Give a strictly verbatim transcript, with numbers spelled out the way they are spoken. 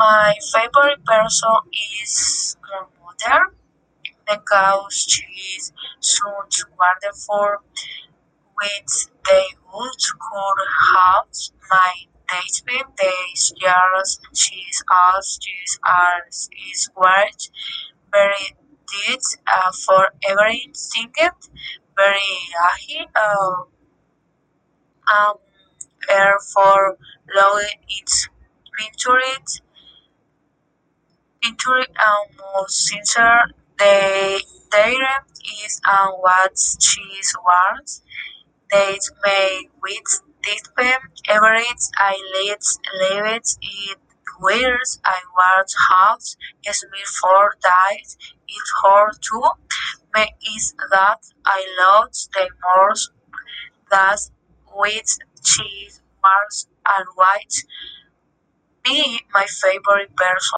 My favorite person is grandmother because she is so wonderful with the good cool house. My husband, the years she's as she's as is great, very did uh, for everything, very lucky. Uh, um, air for low its picture picture um sincere the direct is and what she wants. They may with deepen average I let leave it it wears I was half is before died it her too may is that I loved the most that with cheese, Mars and white be my favorite person.